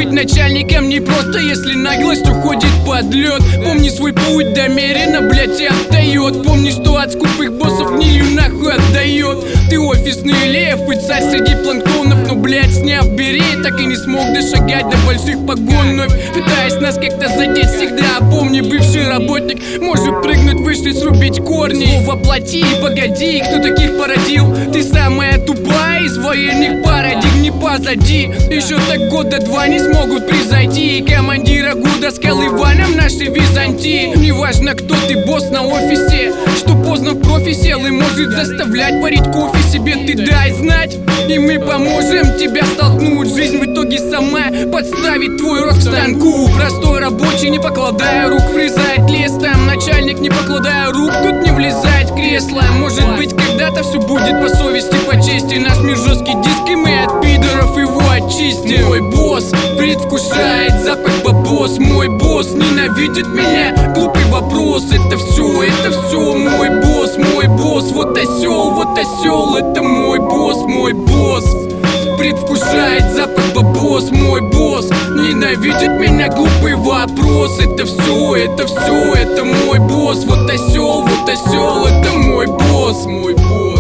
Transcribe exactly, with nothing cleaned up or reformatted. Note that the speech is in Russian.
Быть начальником не просто, если наглость уходит под лед. Помни свой путь, намеренно, блять, и отдает. Помни, что от скупых боссов гнилью нахуй отдает. Ты офисный лев и царь среди планктонов, но, блять, сняв берет, так и не смог дошагать до больших погон. Вновь пытаясь нас как-то задеть, всегда помни, бывший работник может прыгнуть выше, срубить корни. Слово плати, погоди, кто таких породил? Ты самая тупая из военных парадигм, не позади. Еще так года два не смогут превзойти командира года с Колываном нашей Византии. Неважно, кто ты, босс на офисе, что поздно в профи сел и может заставлять варить кофе себе. Ты дай знать, и мы поможем тебя столкнуть. Жизнь в итоге сама подставит твой рост к станку. Простой рабочий, не покладая рук, врезает лес. Там начальник, не покладая рук, тут не влезает в кресло. Может быть, когда-то все будет по совести, по чести. Наш мир жесткий диск, и мы от пидоров его очистим. Мой босс предвкушает запах бабос. Мой босс ненавидит меня. Глупый вопрос, это все, это все. Мой босс, мой босс, вот осел, вот осел. Это мой босс, мой босс предвкушает запах бабос. Мой босс ненавидит меня. Глупый вопрос, это все, это все. Это мой босс, вот осел, вот осел. Это мой босс, мой босс.